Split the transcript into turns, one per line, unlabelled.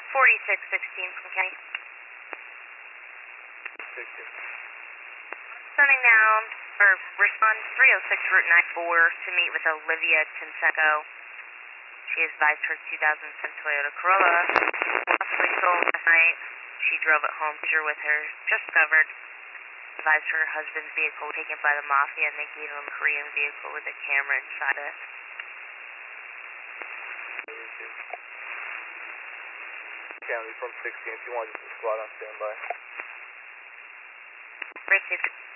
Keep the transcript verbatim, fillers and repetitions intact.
forty-six sixteen from Kenny.
sixteen.
Sending down, or respond three oh six Route ninety-four to meet with Olivia Tinseco. She advised her two thousand ten Toyota Corolla. Possibly sold last night. She drove it home. Seizure with her. Just discovered. Advised her husband's vehicle taken by the mafia, and they gave him a Korean vehicle with a camera inside it.
County from sixteen, if you want just a squad on standby.
Received.